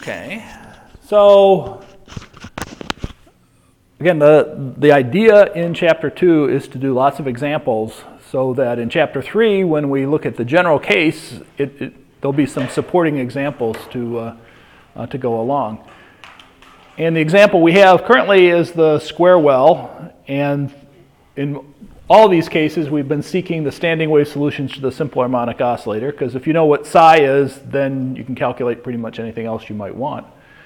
Okay, so again, the idea in Chapter 2 is to do lots of examples so that in Chapter 3, when we look at the general case, there'll be some supporting examples to go along. And the example we have currently is the square well, and in all these cases, we've been seeking the standing wave solutions to the simple harmonic oscillator, because if you know what psi is, then you can calculate pretty much anything else you might want.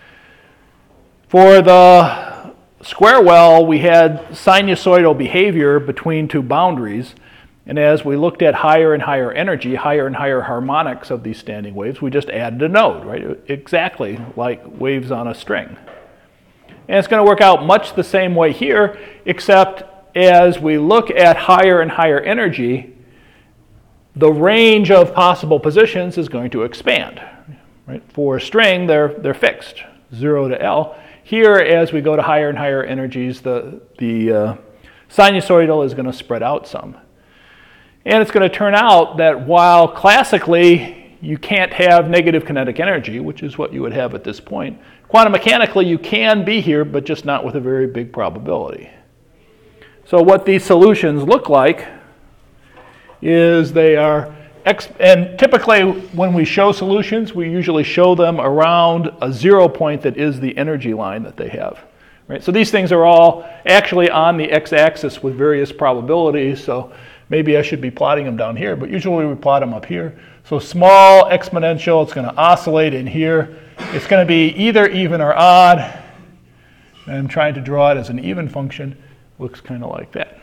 For the square well, we had sinusoidal behavior between two boundaries, and as we looked at higher and higher energy, higher and higher harmonics of these standing waves, we just added a node, right? Exactly like waves on a string. And it's going to work out much the same way here, except as we look at higher and higher energy, the range of possible positions is going to expand. Right? For a string, they're fixed, 0 to L. Here, as we go to higher and higher energies, the sinusoidal is going to spread out some. And it's going to turn out that while classically you can't have negative kinetic energy, which is what you would have at this point, quantum mechanically you can be here, but just not with a very big probability. So what these solutions look like is they are, and typically when we show solutions, we usually show them around a 0 point that is the energy line that they have. Right? So these things are all actually on the x-axis with various probabilities, so maybe I should be plotting them down here, but usually we plot them up here. So small exponential, it's going to oscillate in here. It's going to be either even or odd. And I'm trying to draw it as an even function. Looks kind of like that.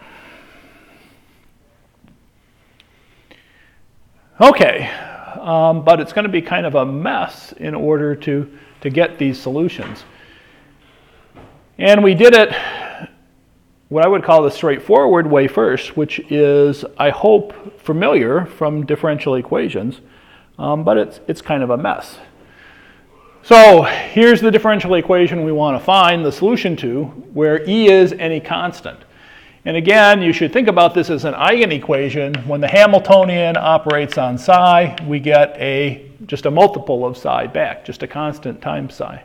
Okay, but it's going to be kind of a mess in order to get these solutions. And we did it what I would call the straightforward way first, which is, I hope, familiar from differential equations, but it's kind of a mess. So here's the differential equation we want to find the solution to, where E is any constant. And again, you should think about this as an eigenequation. When the Hamiltonian operates on psi, we get just a multiple of psi back, just a constant times psi.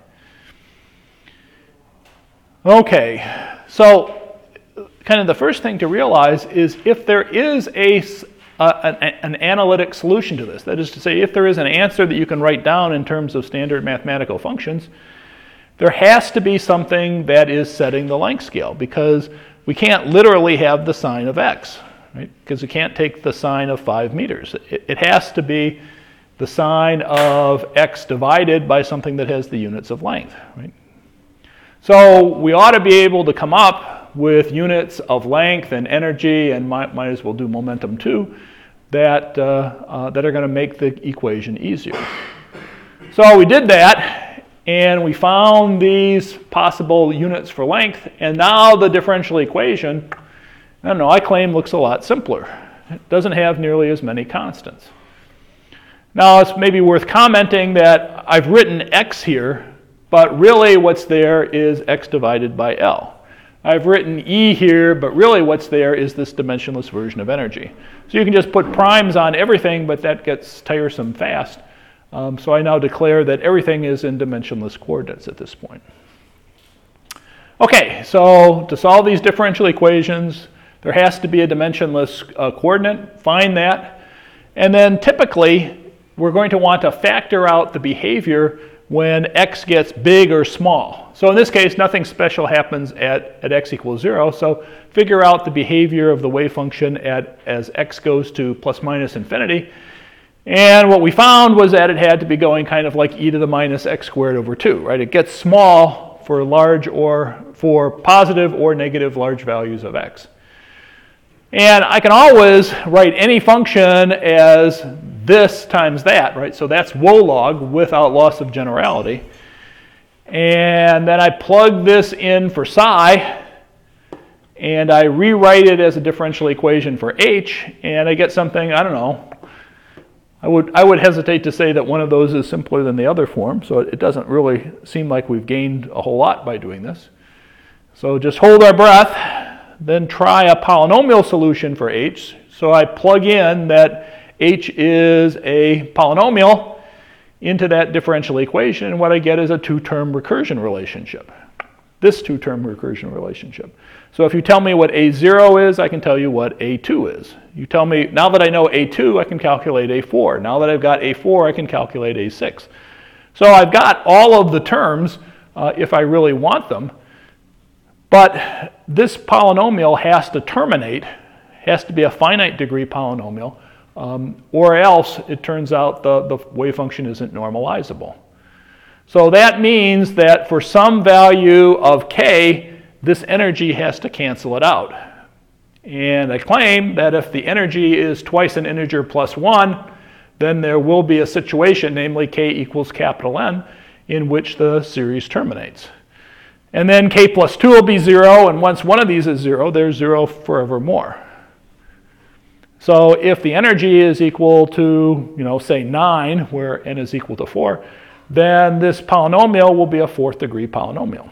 Okay, so kind of the first thing to realize is if there is an analytic solution to this, that is to say, if there is an answer that you can write down in terms of standard mathematical functions, there has to be something that is setting the length scale, because we can't literally have the sine of x, right? Because we can't take the sine of 5 meters. It has to be the sine of x divided by something that has the units of length, right? So we ought to be able to come up with units of length and energy, and might as well do momentum too, that are going to make the equation easier. So we did that, and we found these possible units for length, and now the differential equation, I don't know, I claim looks a lot simpler. It doesn't have nearly as many constants. Now it's maybe worth commenting that I've written x here, but really what's there is x divided by L. I've written E here, but really what's there is this dimensionless version of energy. So you can just put primes on everything, but that gets tiresome fast. So I now declare that everything is in dimensionless coordinates at this point. Okay, so to solve these differential equations, there has to be a dimensionless coordinate. Find that. And then typically, we're going to want to factor out the behavior when x gets big or small. So in this case, nothing special happens at x equals 0. So figure out the behavior of the wave function as x goes to plus minus infinity. And what we found was that it had to be going kind of like e to the minus x squared over 2, right? It gets small for large or for positive or negative large values of x. And I can always write any function as this times that, right? So that's WOLOG without loss of generality. And then I plug this in for psi, and I rewrite it as a differential equation for h, and I get something, I don't know. I would hesitate to say that one of those is simpler than the other form, so it doesn't really seem like we've gained a whole lot by doing this. So just hold our breath, then try a polynomial solution for h. So I plug in that h is a polynomial, into that differential equation, and what I get is a two-term recursion relationship. This two-term recursion relationship. So if you tell me what A0 is, I can tell you what A2 is. You tell me, now that I know A2, I can calculate A4. Now that I've got A4, I can calculate A6. So I've got all of the terms if I really want them, but this polynomial has to terminate, has to be a finite degree polynomial, or else it turns out the wave function isn't normalizable. So that means that for some value of k, this energy has to cancel it out. And I claim that if the energy is twice an integer plus 1, then there will be a situation, namely k equals capital N, in which the series terminates. And then k plus 2 will be 0, and once one of these is 0, there's 0 forevermore. So if the energy is equal to, say 9, where n is equal to 4, then this polynomial will be a fourth degree polynomial.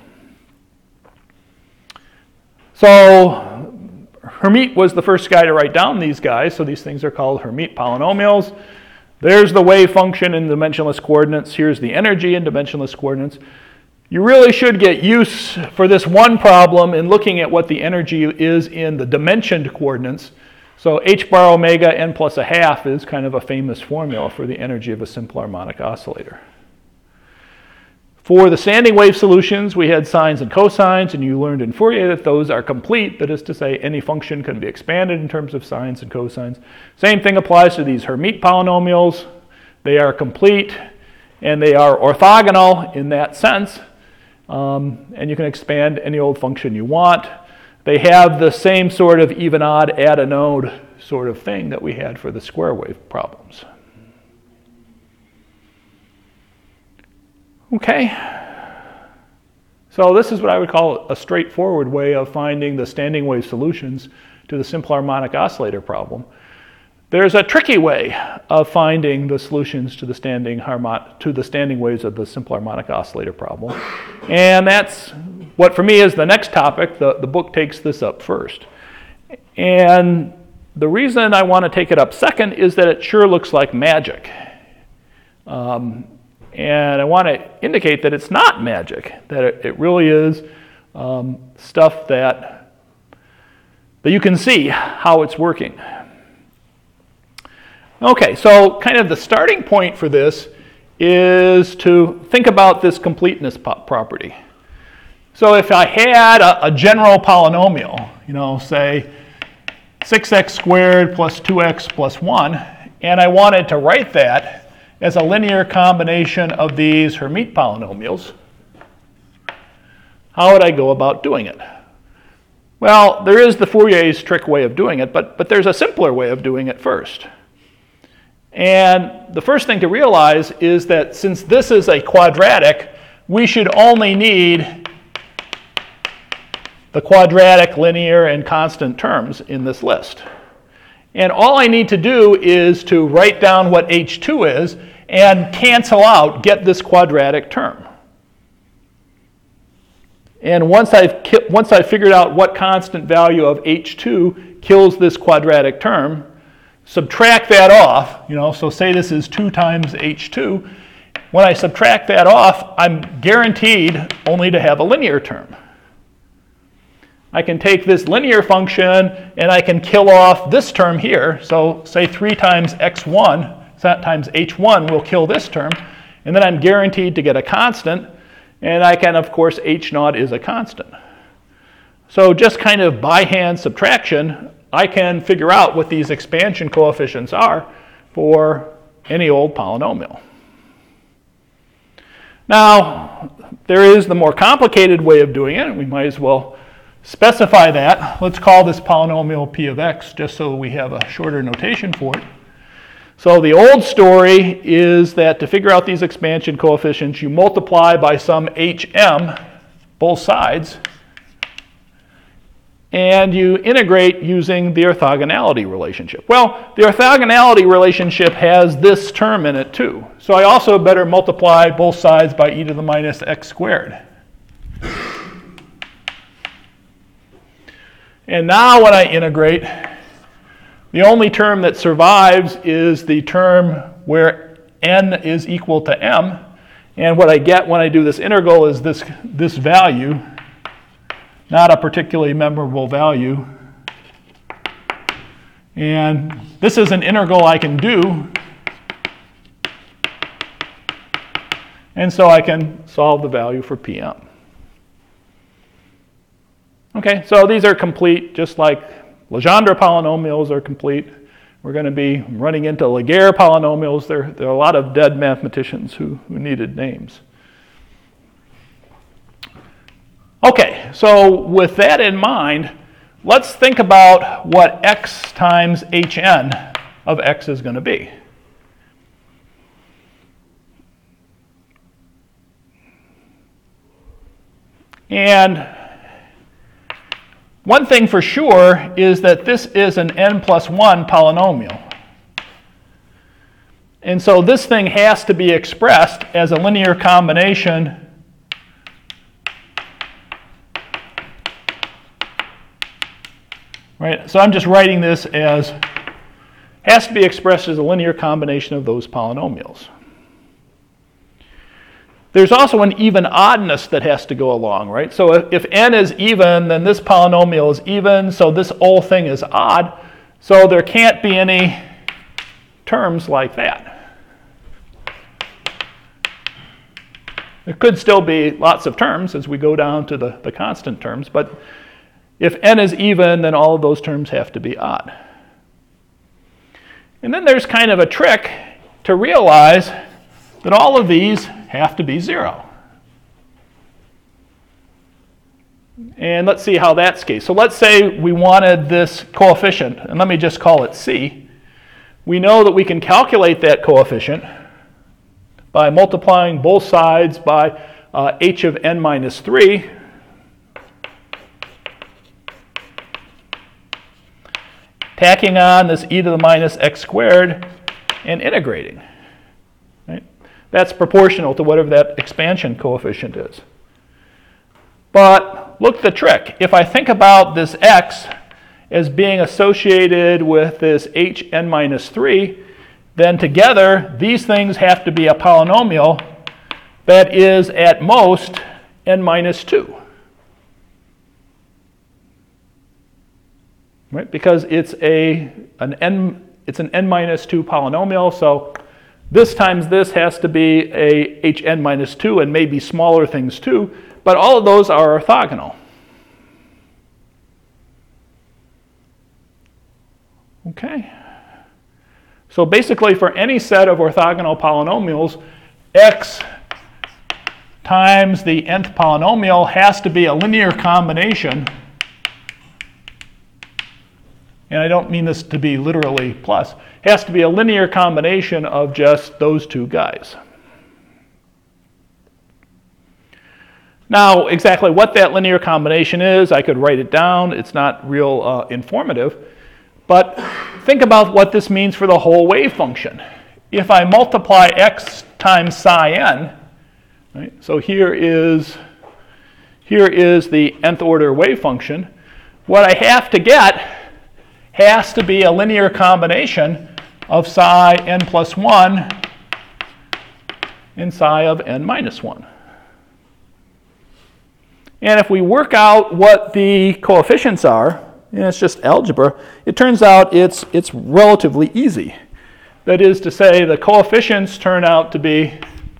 So Hermite was the first guy to write down these guys, so these things are called Hermite polynomials. There's the wave function in dimensionless coordinates. Here's the energy in dimensionless coordinates. You really should get use for this one problem in looking at what the energy is in the dimensioned coordinates. So h bar omega n plus a half is kind of a famous formula for the energy of a simple harmonic oscillator. For the standing wave solutions, we had sines and cosines, and you learned in Fourier that those are complete. That is to say, any function can be expanded in terms of sines and cosines. Same thing applies to these Hermite polynomials. They are complete, and they are orthogonal in that sense. And you can expand any old function you want. They have the same sort of even-odd add-a-node sort of thing that we had for the square wave problems. Okay, so this is what I would call a straightforward way of finding the standing wave solutions to the simple harmonic oscillator problem. There's a tricky way of finding the solutions to the standing waves of the simple harmonic oscillator problem, and that's what for me is the next topic. The book takes this up first, and the reason I want to take it up second is that it sure looks like magic. And I want to indicate that it's not magic, that it really is stuff that you can see how it's working. Okay, so kind of the starting point for this is to think about this completeness property. So if I had a general polynomial, say 6x squared plus 2x plus 1, and I wanted to write that as a linear combination of these Hermite polynomials, how would I go about doing it? Well, there is the Fourier's trick way of doing it, but there's a simpler way of doing it first. And the first thing to realize is that since this is a quadratic, we should only need the quadratic, linear, and constant terms in this list. And all I need to do is to write down what h2 is and cancel out, get this quadratic term. And once I've figured out what constant value of h2 kills this quadratic term, subtract that off, so say this is 2 times h2. When I subtract that off, I'm guaranteed only to have a linear term. I can take this linear function and I can kill off this term here. So say 3 times x1 times h1 will kill this term. And then I'm guaranteed to get a constant. And I can, of course, h0 is a constant. So just kind of by hand subtraction, I can figure out what these expansion coefficients are for any old polynomial. Now, there is the more complicated way of doing it. We might as well specify that. Let's call this polynomial p of x just so we have a shorter notation for it. So the old story is that to figure out these expansion coefficients, you multiply by some hm, both sides, and you integrate using the orthogonality relationship. Well, the orthogonality relationship has this term in it too. So I also better multiply both sides by e to the minus x squared. And now when I integrate, the only term that survives is the term where n is equal to m. And what I get when I do this integral is this value, not a particularly memorable value. And this is an integral I can do. And so I can solve the value for Pm. Okay, so these are complete, just like Legendre polynomials are complete. We're going to be running into Laguerre polynomials. There are a lot of dead mathematicians who needed names. Okay, so with that in mind, let's think about what x times hn of x is going to be. And one thing for sure is that this is an n plus 1 polynomial. And so this thing has to be expressed as a linear combination right? So I'm just writing this as has to be expressed as a linear combination of those polynomials. There's also an even oddness that has to go along, right? So if n is even, then this polynomial is even, so this whole thing is odd. So there can't be any terms like that. There could still be lots of terms as we go down to the constant terms, but if n is even, then all of those terms have to be odd. And then there's kind of a trick to realize that all of these have to be 0. And let's see how that's case. So let's say we wanted this coefficient, and let me just call it c. We know that we can calculate that coefficient by multiplying both sides by h of n minus 3. Tacking on this e to the minus x squared and integrating. Right? That's proportional to whatever that expansion coefficient is. But look at the trick. If I think about this x as being associated with this hn minus 3, then together these things have to be a polynomial that is at most n minus 2. Right? Because it's an n minus 2 polynomial, so this times this has to be a hn minus 2 and maybe smaller things too, but all of those are orthogonal. Okay. So basically for any set of orthogonal polynomials, x times the nth polynomial has to be a linear combination. And I don't mean this to be literally plus, has to be a linear combination of just those two guys. Now, exactly what that linear combination is, I could write it down. It's not real informative. But think about what this means for the whole wave function. If I multiply x times psi n, right, so here is the nth order wave function, what I have to get has to be a linear combination of psi n plus 1 and psi of n minus 1. And if we work out what the coefficients are, and it's just algebra, it turns out it's relatively easy. That is to say, the coefficients turn out to be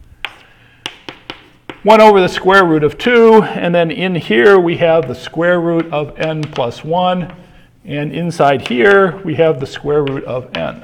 1 over the square root of 2, and then in here we have the square root of n plus 1, and inside here we have the square root of n.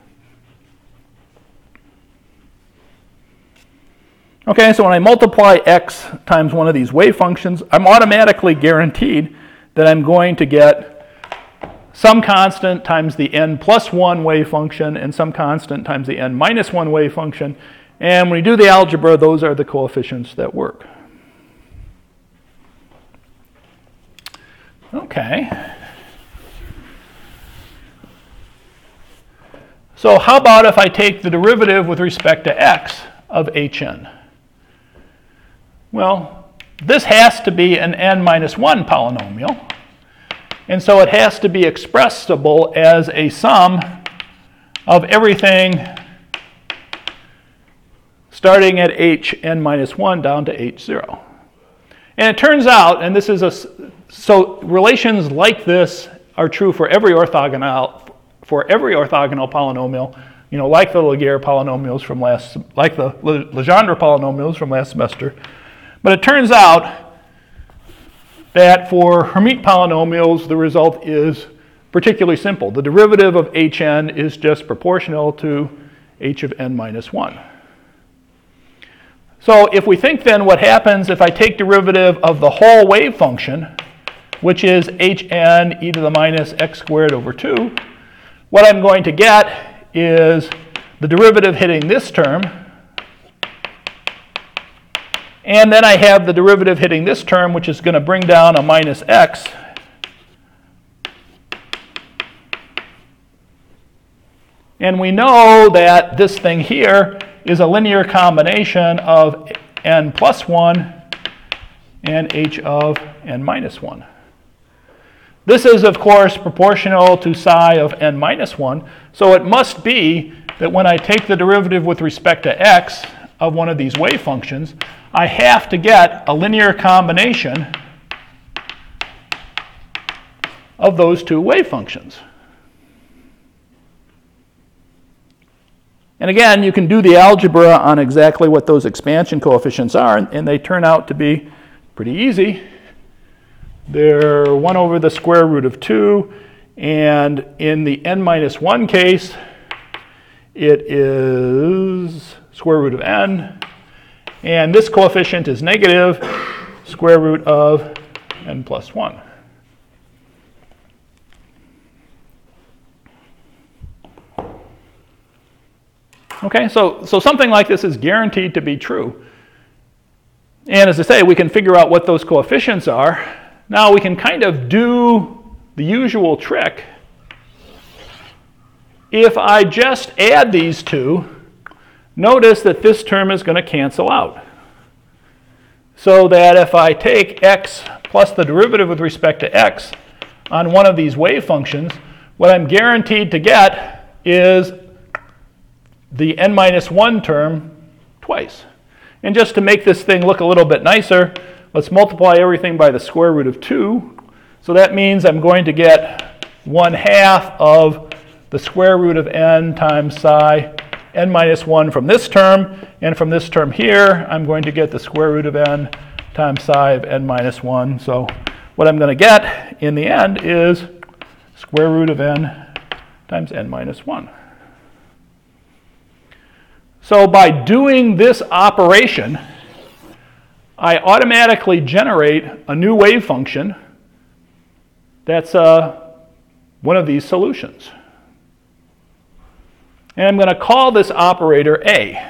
Okay, so when I multiply x times one of these wave functions, I'm automatically guaranteed that I'm going to get some constant times the n plus 1 wave function and some constant times the n minus 1 wave function. And when we do the algebra, those are the coefficients that work. Okay. So how about if I take the derivative with respect to x of hn? Well, this has to be an n minus 1 polynomial. And so it has to be expressible as a sum of everything starting at hn minus 1 down to h0. And it turns out, and this is so relations like this are true for every orthogonal polynomial, like the Laguerre polynomials like the Legendre polynomials from last semester. But it turns out that for Hermite polynomials, the result is particularly simple. The derivative of hn is just proportional to h of n minus 1. So if we think then what happens if I take derivative of the whole wave function, which is hn e to the minus x squared over 2, what I'm going to get is the derivative hitting this term, and then I have the derivative hitting this term, which is going to bring down a minus x. And we know that this thing here is a linear combination of n plus 1 and h of n minus 1. This is, of course, proportional to psi of n minus 1. So it must be that when I take the derivative with respect to x of one of these wave functions, I have to get a linear combination of those two wave functions. And again, you can do the algebra on exactly what those expansion coefficients are, and they turn out to be pretty easy. They're 1 over the square root of 2, and in the n minus 1 case, it is square root of n, and this coefficient is negative square root of n plus 1. Okay, so something like this is guaranteed to be true. And as I say, we can figure out what those coefficients are. Now we can kind of do the usual trick. If I just add these two, notice that this term is going to cancel out. So that if I take x plus the derivative with respect to x on one of these wave functions, what I'm guaranteed to get is the n minus 1 term twice. And just to make this thing look a little bit nicer, let's multiply everything by the square root of 2. So that means I'm going to get 1/2 of the square root of n times psi n minus 1 from this term. And from this term here, I'm going to get the square root of n times psi of n minus 1. So what I'm going to get in the end is square root of n times n minus 1. So by doing this operation, I automatically generate a new wave function that's one of these solutions. And I'm going to call this operator A.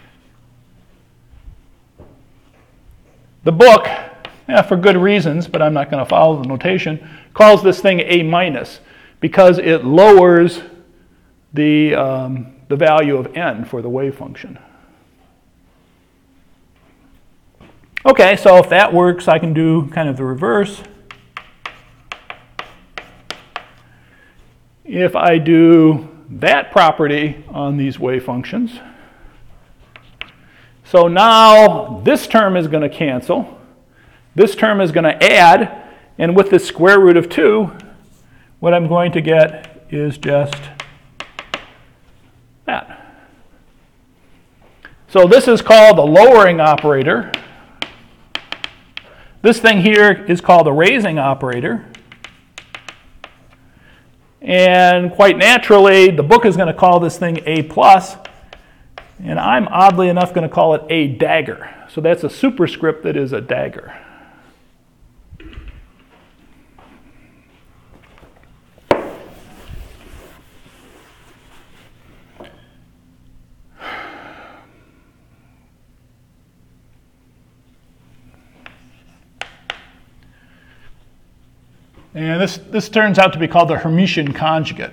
The book, for good reasons, but I'm not going to follow the notation, calls this thing A minus because it lowers the value of n for the wave function. Okay, so if that works, I can do kind of the reverse. If I do that property on these wave functions, so now this term is going to cancel, this term is going to add, and with the square root of 2, what I'm going to get is just that. So this is called the lowering operator. This thing here is called the raising operator. And quite naturally, the book is going to call this thing A plus, and I'm oddly enough going to call it A dagger. So that's a superscript that is a dagger. And this turns out to be called the Hermitian conjugate.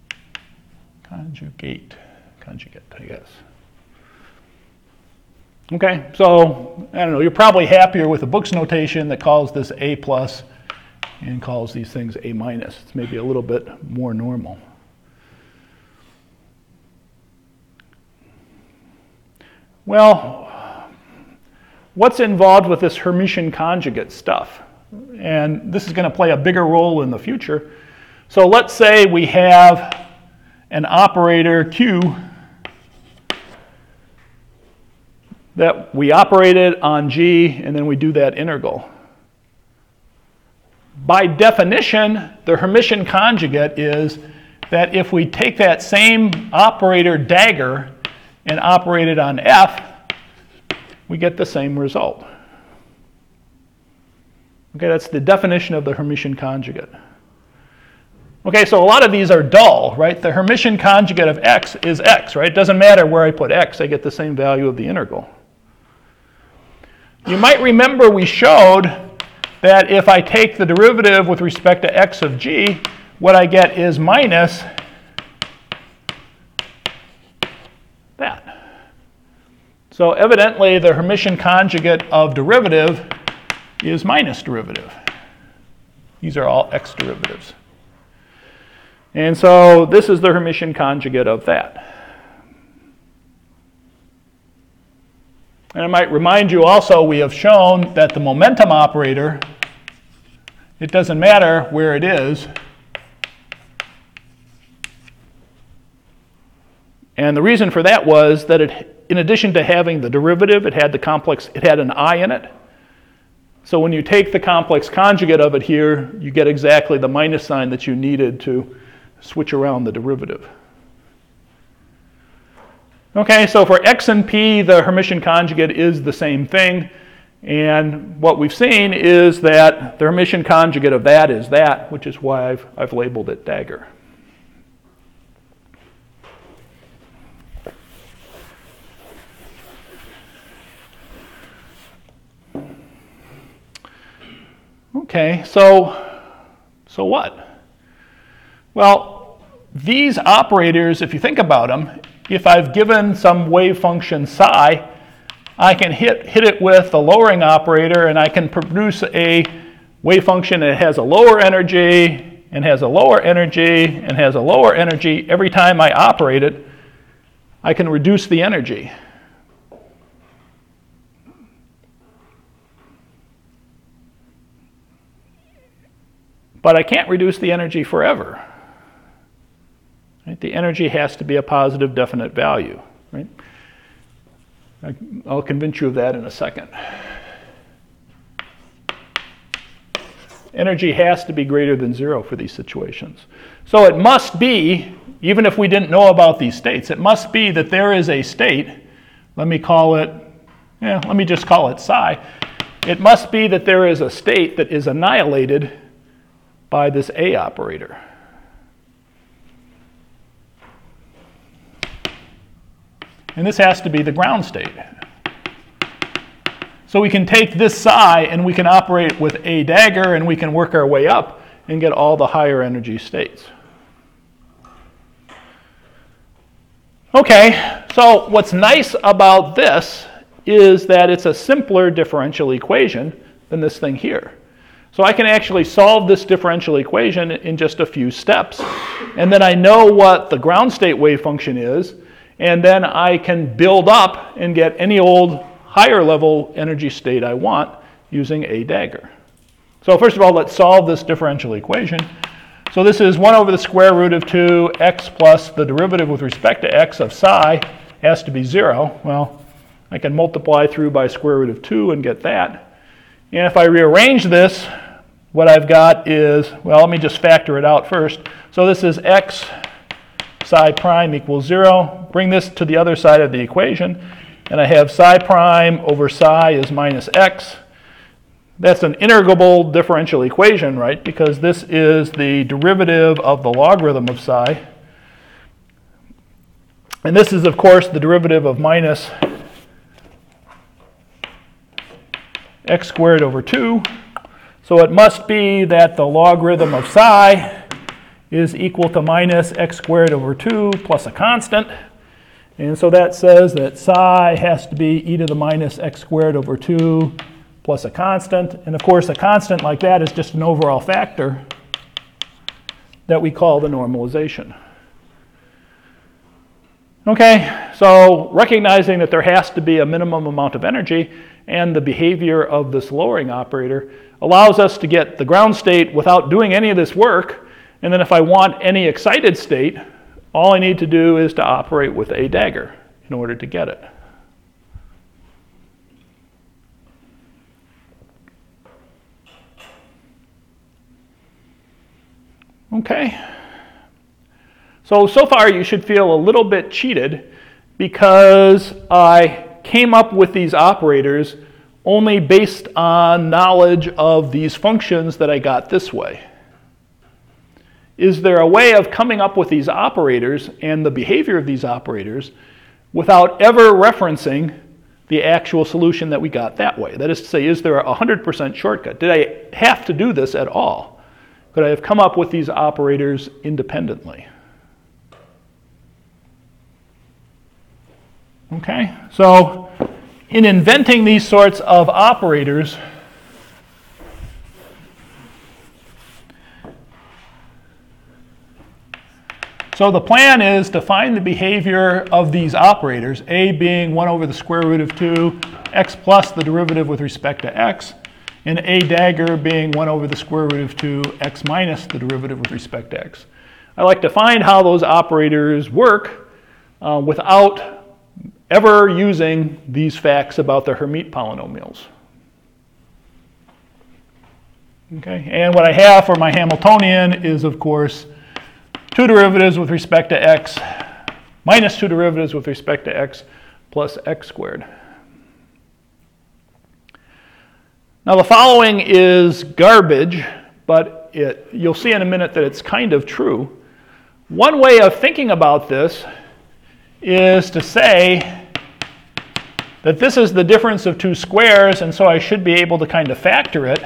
Conjugate, I guess. Okay, so I don't know, you're probably happier with the book's notation that calls this A plus and calls these things A minus. It's maybe a little bit more normal. Well, what's involved with this Hermitian conjugate stuff? And this is going to play a bigger role in the future. So let's say we have an operator Q that we operated on G, and then we do that integral. By definition, the Hermitian conjugate is that if we take that same operator dagger and operate it on F, we get the same result. Okay, that's the definition of the Hermitian conjugate. Okay, so a lot of these are dull, right? The Hermitian conjugate of x is x, right? It doesn't matter where I put x, I get the same value of the integral. You might remember we showed that if I take the derivative with respect to x of g, what I get is minus that. So evidently the Hermitian conjugate of derivative is minus derivative. These are all x derivatives. And so this is the Hermitian conjugate of that. And I might remind you also, we have shown that the momentum operator, it doesn't matter where it is. And the reason for that was that it, in addition to having the derivative, it had the complex, it had an I in it. So when you take the complex conjugate of it here, you get exactly the minus sign that you needed to switch around the derivative. Okay, so for x and p, the Hermitian conjugate is the same thing. And what we've seen is that the Hermitian conjugate of that is that, which is why I've labeled it dagger. Okay, so what? Well, these operators, if you think about them, if I've given some wave function psi, I can hit it with the lowering operator, and I can produce a wave function that has a lower energy, and has a lower energy, and has a lower energy. Every time I operate it, I can reduce the energy. But I can't reduce the energy forever. Right? The energy has to be a positive definite value. Right? I'll convince you of that in a second. Energy has to be greater than 0 for these situations. So it must be, even if we didn't know about these states, it must be that there is a state, let me just call it psi. It must be that there is a state that is annihilated by this A operator. And this has to be the ground state. So we can take this psi and we can operate with a dagger, and we can work our way up and get all the higher energy states. Okay, so what's nice about this is that it's a simpler differential equation than this thing here. So I can actually solve this differential equation in just a few steps. And then I know what the ground state wave function is, and then I can build up and get any old higher level energy state I want using a dagger. So first of all, let's solve this differential equation. So this is 1 over the square root of 2, x plus the derivative with respect to x of psi has to be 0. Well, I can multiply through by square root of 2 and get that. And if I rearrange this, what I've got is, well, let me just factor it out first. So this is x psi prime equals 0. Bring this to the other side of the equation, and I have psi prime over psi is minus x. That's an integrable differential equation, right? Because this is the derivative of the logarithm of psi. And this is, of course, the derivative of minus x squared over 2. So it must be that the logarithm of psi is equal to minus x squared over 2 plus a constant. And so that says that psi has to be e to the minus x squared over 2 plus a constant. And of course, a constant like that is just an overall factor that we call the normalization. Okay, so recognizing that there has to be a minimum amount of energy and the behavior of this lowering operator allows us to get the ground state without doing any of this work. And then if I want any excited state, all I need to do is to operate with a dagger in order to get it. Okay. So far you should feel a little bit cheated because I came up with these operators only based on knowledge of these functions that I got this way. Is there a way of coming up with these operators and the behavior of these operators without ever referencing the actual solution that we got that way? That is to say, is there a 100% shortcut? Did I have to do this at all? Could I have come up with these operators independently? Okay, so in inventing these sorts of operators, so the plan is to find the behavior of these operators, a being 1 over the square root of 2, x plus the derivative with respect to x, and a dagger being 1 over the square root of 2, x minus the derivative with respect to x. I like to find how those operators work without ever using these facts about the Hermite polynomials. Okay, and what I have for my Hamiltonian is, of course, 2 derivatives with respect to x minus 2 derivatives with respect to x plus x squared. Now the following is garbage, but you'll see in a minute that it's kind of true. One way of thinking about this is to say that this is the difference of two squares, and so I should be able to kind of factor it.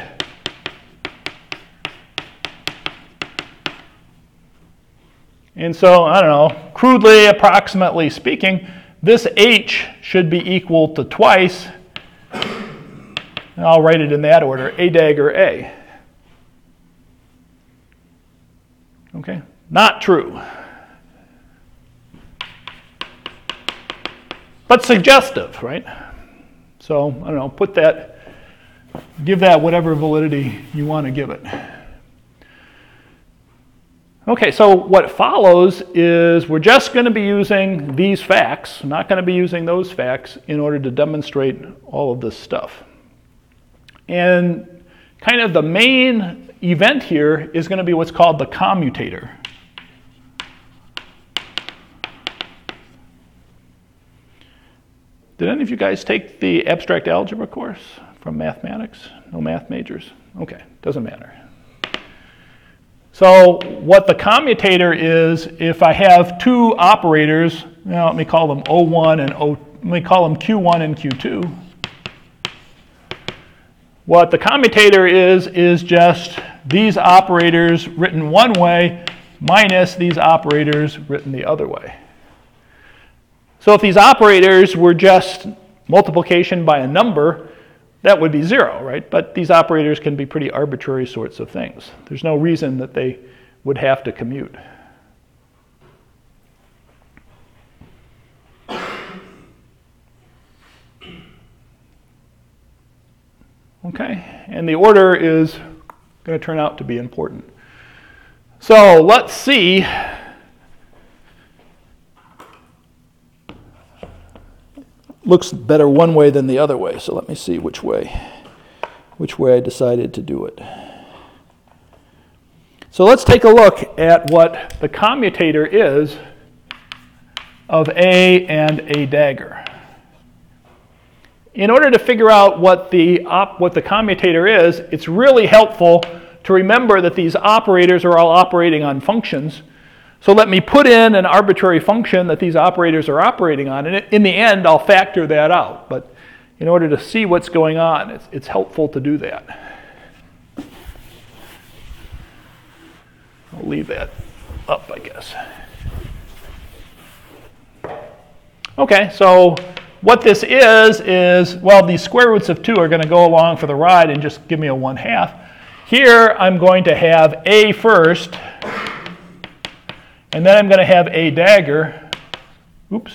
And so, I don't know, crudely, approximately speaking, this h should be equal to twice, and I'll write it in that order, a dagger a. Okay, not true. But suggestive, right? So, I don't know, give that whatever validity you want to give it. Okay, so what follows is we're just going to be using these facts, not going to be using those facts, in order to demonstrate all of this stuff. And kind of the main event here is going to be what's called the commutator. Did any of you guys take the abstract algebra course from mathematics? No math majors? Okay, doesn't matter. So what the commutator is, if I have two operators, let me call them O1 and let me call them Q1 and Q2. What the commutator is just these operators written one way minus these operators written the other way. So if these operators were just multiplication by a number, that would be 0, right? But these operators can be pretty arbitrary sorts of things. There's no reason that they would have to commute. Okay, and the order is going to turn out to be important. So let's see. Looks better one way than the other way, so let me see which way I decided to do it. So let's take a look at what the commutator is of A and A dagger. In order to figure out what the commutator is, it's really helpful to remember that these operators are all operating on functions. So let me put in an arbitrary function that these operators are operating on, and in the end, I'll factor that out. But in order to see what's going on, it's helpful to do that. I'll leave that up, I guess. Okay, so what this is, well, these square roots of 2 are going to go along for the ride and just give me a 1/2. Here, I'm going to have A first, and then I'm going to have A dagger. Oops.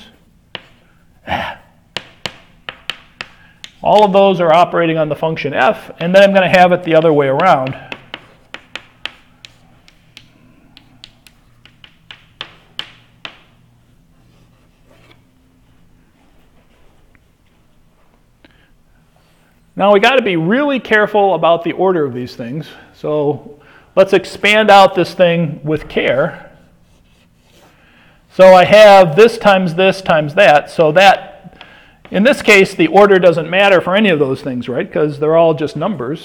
All of those are operating on the function f, and then I'm going to have it the other way around. Now we got to be really careful about the order of these things. So let's expand out this thing with care. So I have this times that. So that, in this case, the order doesn't matter for any of those things, right? Because they're all just numbers.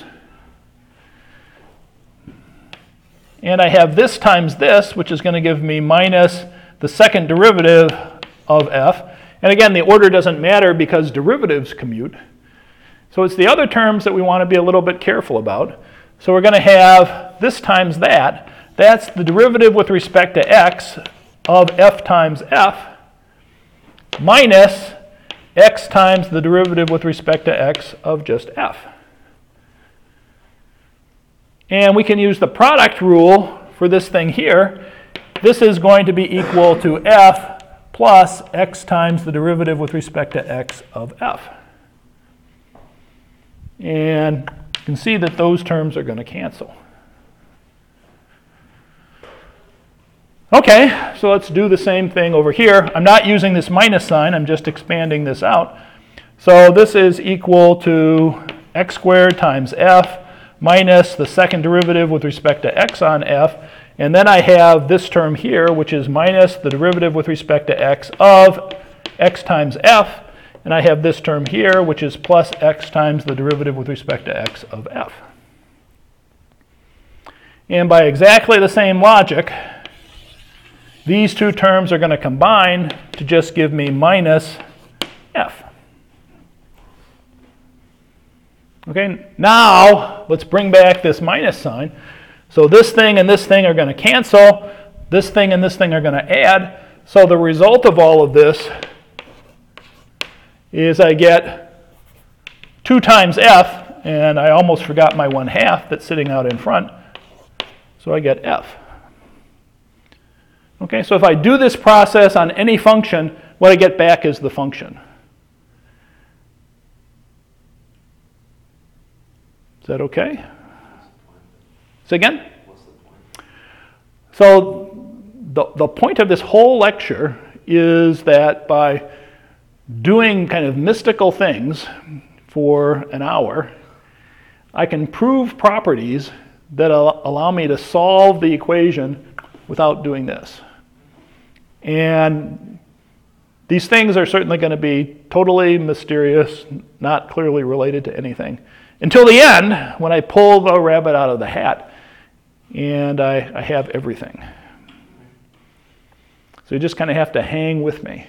And I have this times this, which is going to give me minus the second derivative of f. And again, the order doesn't matter because derivatives commute. So it's the other terms that we want to be a little bit careful about. So we're going to have this times that. That's the derivative with respect to x of f times f minus x times the derivative with respect to x of just f. And we can use the product rule for this thing here. This is going to be equal to f plus x times the derivative with respect to x of f. And you can see that those terms are going to cancel. Okay, so let's do the same thing over here. I'm not using this minus sign, I'm just expanding this out. So this is equal to x squared times f minus the second derivative with respect to x on f. And then I have this term here, which is minus the derivative with respect to x of x times f. And I have this term here, which is plus x times the derivative with respect to x of f. And by exactly the same logic, these two terms are going to combine to just give me minus f. Okay, now let's bring back this minus sign. So this thing and this thing are going to cancel. This thing and this thing are going to add. So the result of all of this is I get 2 times f, and I almost forgot my 1/2 that's sitting out in front. So I get f. Okay, so if I do this process on any function, what I get back is the function. Is that okay? Say again? What's the point? So the point of this whole lecture is that by doing kind of mystical things for an hour, I can prove properties that allow me to solve the equation without doing this. And these things are certainly going to be totally mysterious, not clearly related to anything, until the end, when I pull the rabbit out of the hat and I have everything. So you just kind of have to hang with me.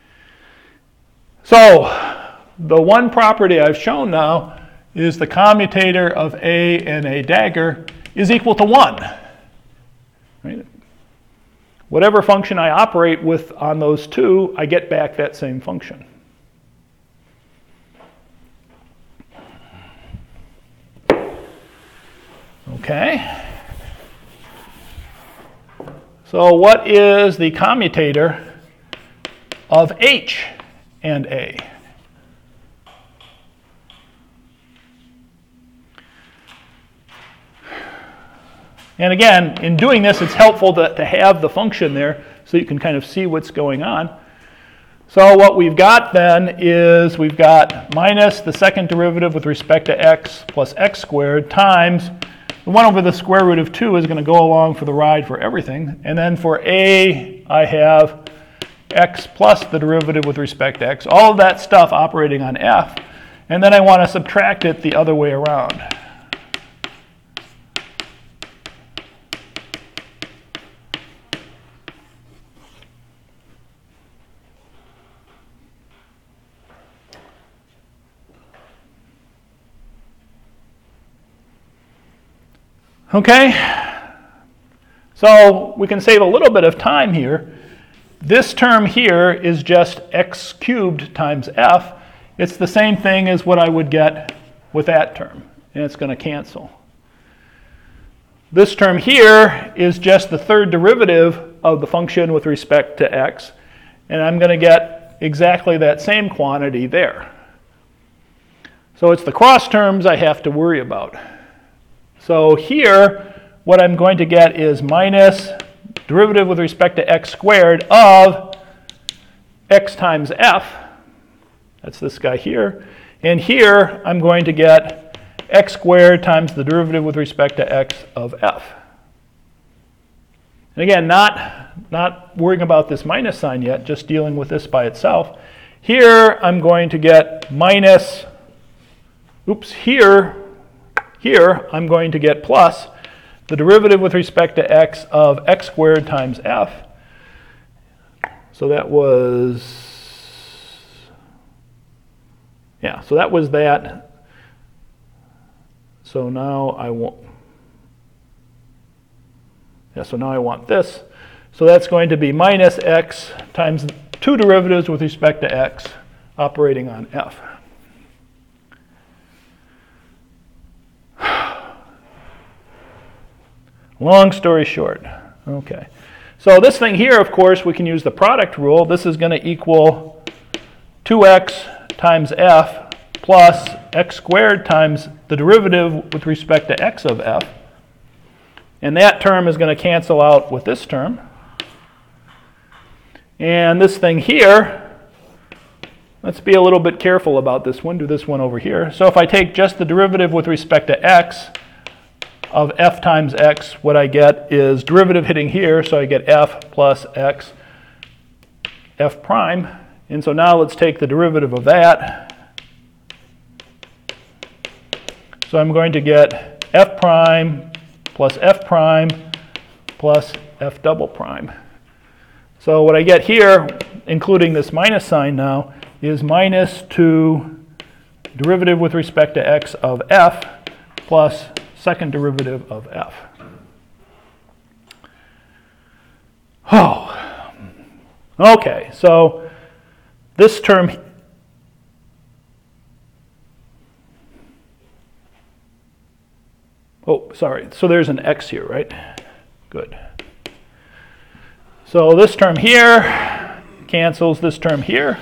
So the one property I've shown now is the commutator of A and A dagger is equal to 1. Right? Whatever function I operate with on those two, I get back that same function. Okay. So what is the commutator of H and A? And again, in doing this, it's helpful to have the function there so you can kind of see what's going on. So what we've got then is we've got minus the second derivative with respect to x plus x squared times the 1 over the square root of 2 is going to go along for the ride for everything. And then for A, I have x plus the derivative with respect to x. All of that stuff operating on f. And then I want to subtract it the other way around. Okay, so we can save a little bit of time here. this term here is just x cubed times f. It's the same thing as what I would get with that term, and it's going to cancel. This term here is just the third derivative of the function with respect to x, and I'm going to get exactly that same quantity there. So it's the cross terms I have to worry about. So here, what I'm going to get is minus derivative with respect to x squared of x times f. That's this guy here. And here, I'm going to get x squared times the derivative with respect to x of f. And again, not worrying about this minus sign yet, just dealing with this by itself. Here, I'm going to get minus, here I'm going to get plus the derivative with respect to x of x squared times f. So that was, so that was that. So now I want, so now I want this. So that's going to be minus x times two derivatives with respect to x operating on f. Long story short. Okay. So this thing here, of course, we can use the product rule. This is going to equal 2x times f plus x squared times the derivative with respect to x of f. And that term is going to cancel out with this term. And this thing here, let's be a little bit careful about this one. Do this one over here. So if I take just the derivative with respect to x of f times x, what I get is derivative hitting here, so I get f plus x f prime. And so now let's take the derivative of that. So I'm going to get f prime plus f prime plus f double prime. So what I get here, including this minus sign now, is minus 2 derivative with respect to x of f plus second derivative of f. Oh, okay, so this term, so there's an x here, right? Good. So this term here cancels this term here.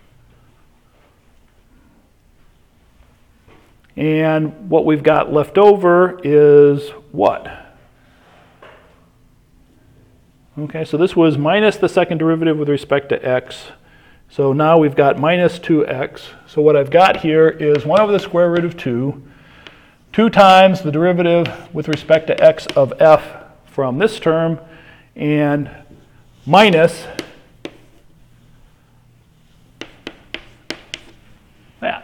And what we've got left over is what? Okay, so this was minus the second derivative with respect to x. So now we've got minus 2x. So what I've got here is 1 over the square root of 2, 2 times the derivative with respect to x of f from this term, and minus that.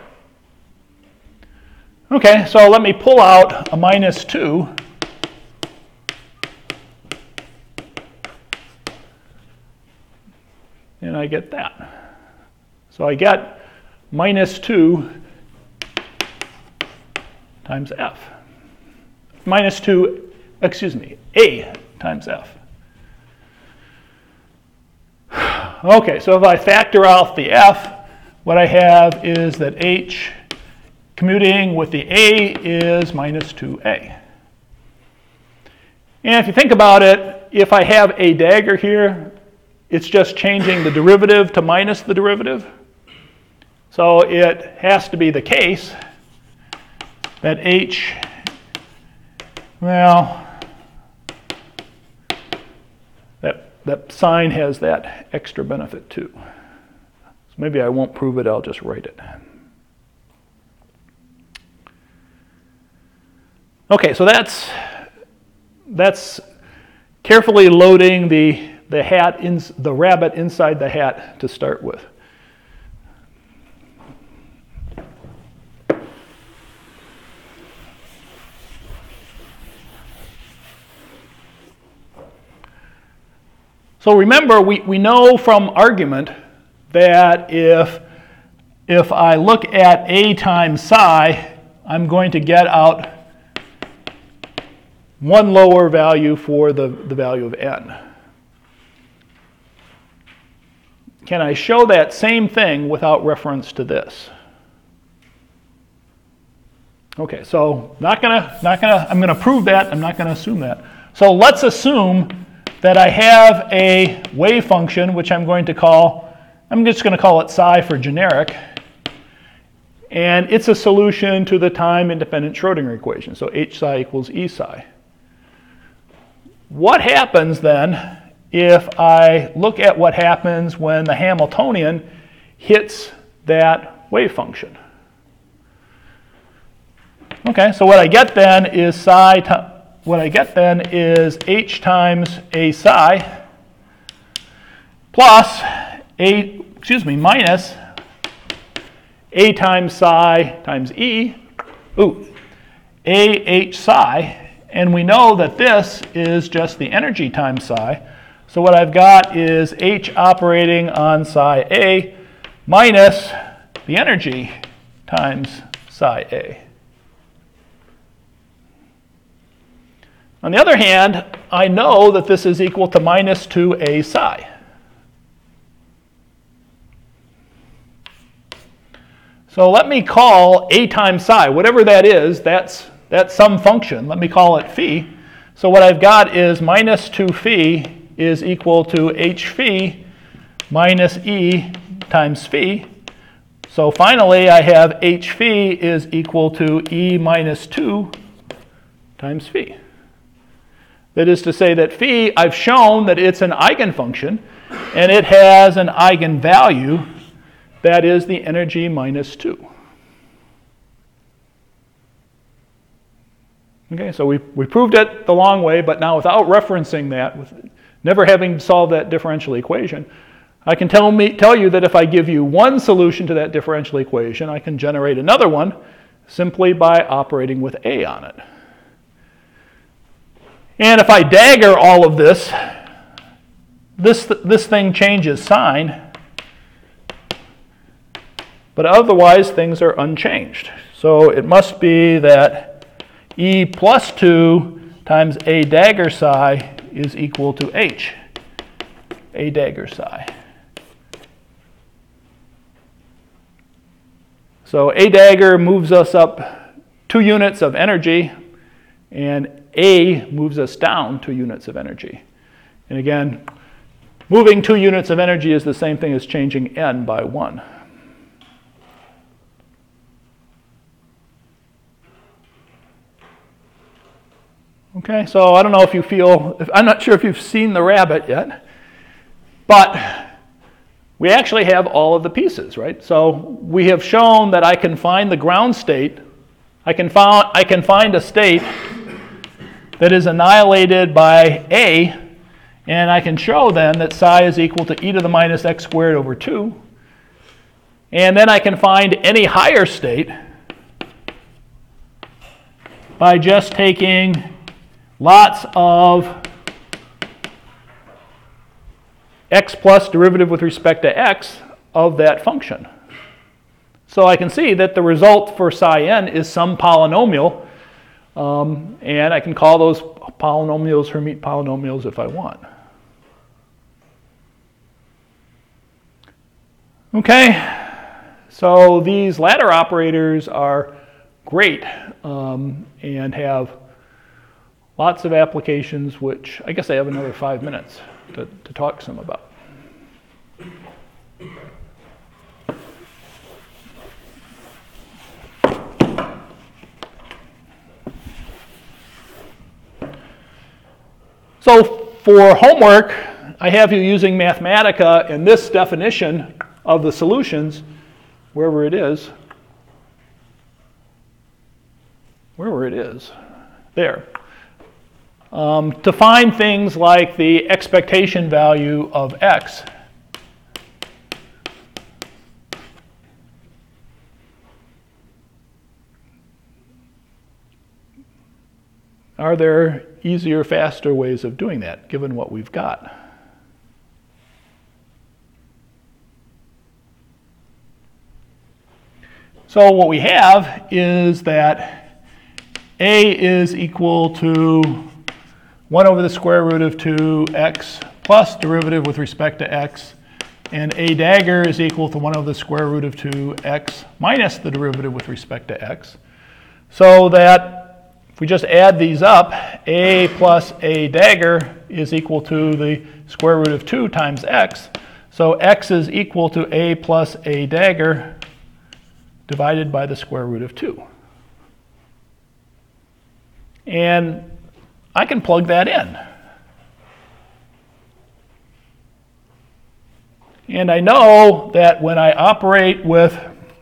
Okay, so let me pull out a minus 2. And I get that. So I get minus 2 times f. Minus 2, a times f. Okay, so if I factor out the f, what I have is that h commuting with the a is minus 2a. And if you think about it, if I have a dagger here, it's just changing the derivative to minus the derivative. So it has to be the case that h, well, that sign has that extra benefit too. So maybe I won't prove it, I'll just write it. Okay, so that's carefully loading the rabbit inside the hat to start with. So remember, we know from argument that if I look at a times psi, I'm going to get out one lower value for the value of n. can I show that same thing without reference to this? Okay, so I'm gonna prove that, I'm not gonna assume that. So let's assume that I have a wave function, which I'm just gonna call it psi for generic, and it's a solution to the time-independent Schrodinger equation, so h psi equals E psi. What happens then if I look at what happens when the Hamiltonian hits that wave function? Okay, so what I get then is h times a psi plus minus a times psi times e, a h psi, and we know that this is just the energy times psi. So what I've got is h operating on psi a minus the energy times psi a. On the other hand, I know that this is equal to minus 2a psi. So let me call a times psi, whatever that is, that's some function. Let me call it phi. So what I've got is minus 2 phi is equal to h phi minus e times phi. So finally, I have h phi is equal to e minus 2 times phi. That is to say that phi, I've shown that it's an eigenfunction, and it has an eigenvalue that is the energy minus 2. Okay, so we proved it the long way, but now without referencing that, with never having solved that differential equation, I can tell you that if I give you one solution to that differential equation, I can generate another one simply by operating with a on it. And if I dagger all of this, this thing changes sign, but otherwise things are unchanged. So it must be that e plus 2 times a dagger psi is equal to h, a dagger psi. So a dagger moves us up 2 units of energy, and a moves us down 2 units of energy. And again, moving 2 units of energy is the same thing as changing n by 1. Okay, so I don't know if you I'm not sure if you've seen the rabbit yet, but we actually have all of the pieces, right? So we have shown that I can find the ground state. I can find a state that is annihilated by a, and I can show then that psi is equal to e to the minus x squared over 2. And then I can find any higher state by just taking lots of x plus derivative with respect to x of that function. So I can see that the result for psi n is some polynomial, and I can call those polynomials Hermite polynomials if I want. Okay, so these ladder operators are great and have lots of applications, which I guess I have another 5 minutes to talk some about. So for homework, I have you using Mathematica and this definition of the solutions, wherever it is, there. To find things like the expectation value of x. Are there easier, faster ways of doing that, given what we've got? So what we have is that a is equal to 1 over the square root of 2x plus derivative with respect to x And a dagger is equal to 1 over the square root of 2x minus the derivative with respect to x. So that if we just add these up, a plus a dagger is equal to the square root of 2 times x. So x is equal to a plus a dagger divided by the square root of 2. And I can plug that in. And I know that when I operate with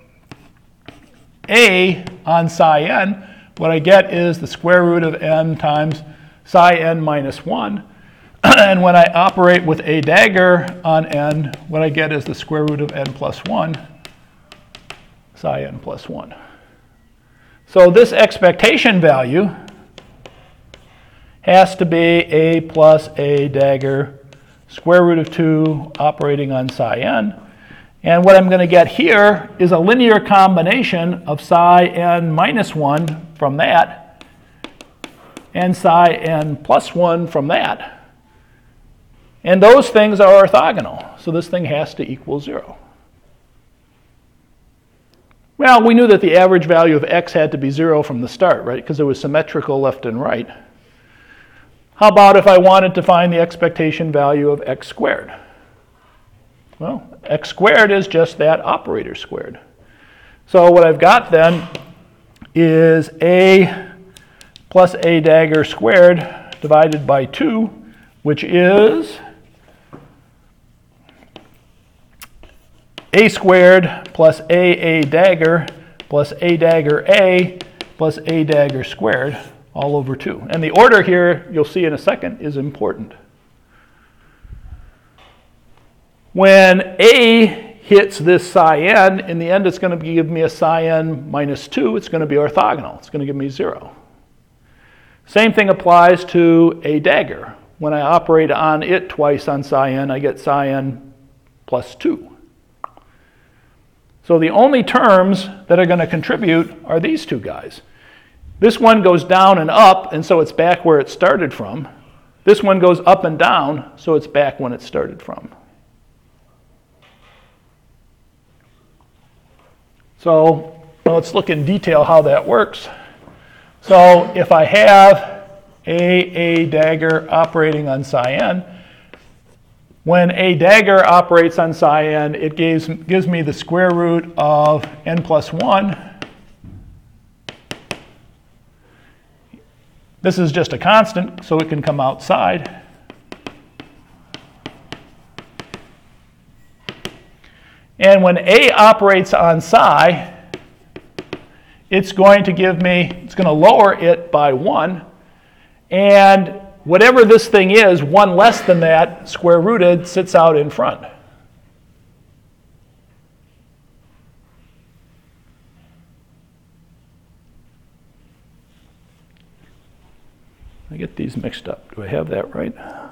a on psi n, what I get is the square root of n times psi n minus 1. And when I operate with a dagger on n, what I get is the square root of n plus 1, psi n plus 1. So this expectation value has to be a plus a dagger square root of 2 operating on psi n. And what I'm going to get here is a linear combination of psi n minus 1 from that and psi n plus 1 from that. And those things are orthogonal. So this thing has to equal 0. Well, we knew that the average value of x had to be 0 from the start, right? Because it was symmetrical left and right. How about if I wanted to find the expectation value of x squared? Well, x squared is just that operator squared. So what I've got then is a plus a dagger squared divided by 2, which is a squared plus a dagger plus a dagger a plus a dagger squared all over 2. And the order here, you'll see in a second, is important. When a hits this psi n, in the end it's going to give me a psi n minus 2. It's going to be orthogonal. It's going to give me 0. Same thing applies to a dagger. When I operate on it twice on psi n, I get psi n plus 2. So the only terms that are going to contribute are these two guys. This one goes down and up, and so it's back where it started from. This one goes up and down, so it's back when it started from. So let's look in detail how that works. So if I have a dagger operating on psi n, when a dagger operates on psi n, it gives me the square root of n plus 1. This is just a constant, so it can come outside. And when a operates on psi, it's going to lower it by 1. And whatever this thing is, 1 less than that, square rooted, sits out in front. I get these mixed up. Do I have that right?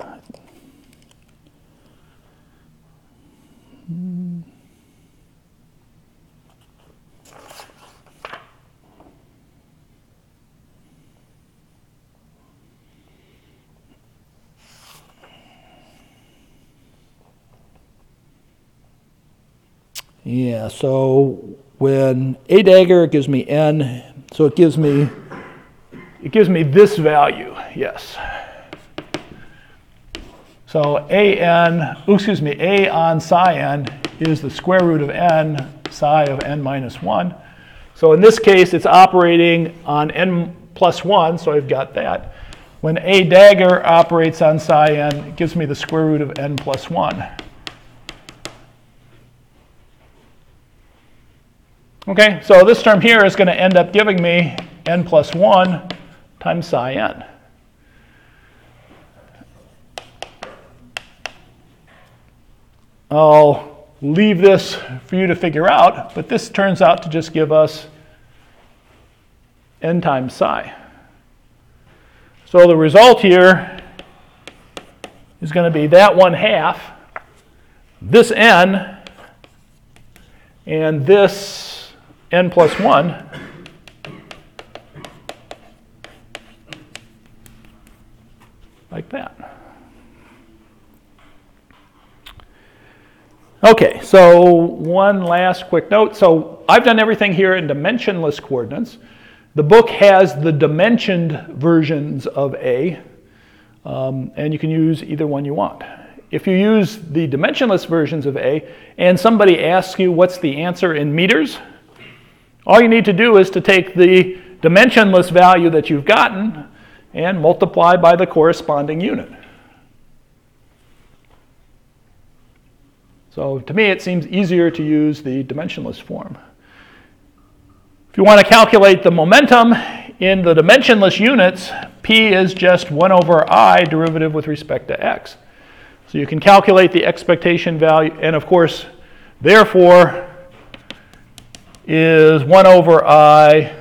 Yeah, so when a dagger gives me n, so it gives me this value, yes. So a on psi n is the square root of n psi of n minus 1. So in this case, it's operating on n plus 1, so I've got that. When a dagger operates on psi n, it gives me the square root of n plus 1. Okay, so this term here is going to end up giving me n plus 1 times psi n. I'll leave this for you to figure out, but this turns out to just give us n times psi. So the result here is going to be that 1/2, this n, and this n plus 1. Like that. Okay, so one last quick note. So I've done everything here in dimensionless coordinates. The book has the dimensioned versions of A, and you can use either one you want. If you use the dimensionless versions of A and somebody asks you what's the answer in meters, all you need to do is to take the dimensionless value that you've gotten and multiply by the corresponding unit. So to me, it seems easier to use the dimensionless form. If you want to calculate the momentum in the dimensionless units, P is just 1 over I derivative with respect to x. So you can calculate the expectation value, and of course, therefore, is 1 over I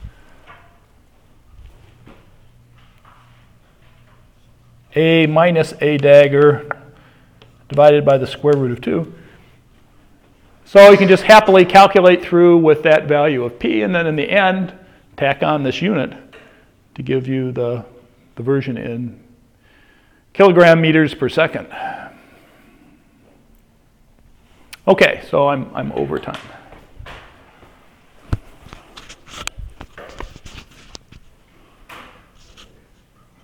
A minus A dagger divided by the square root of 2. So you can just happily calculate through with that value of P, and then in the end, tack on this unit to give you the version in kilogram meters per second. Okay, so I'm over time.